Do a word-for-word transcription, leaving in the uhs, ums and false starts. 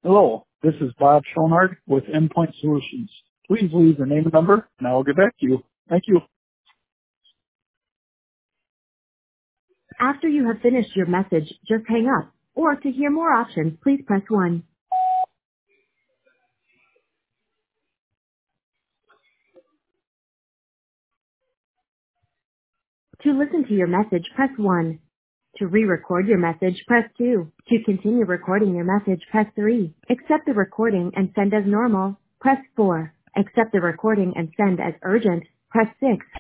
Hello, this is Bob Schoenhardt with Endpoint Solutions. Please leave your name and number, and I will get back to you. Thank you. After you have finished your message, just hang up. Or to hear more options, please press one. To listen to your message, press one. To re-record your message, press two. To continue recording your message, press three. Accept the recording and send as normal, press four. Accept the recording and send as urgent, press six.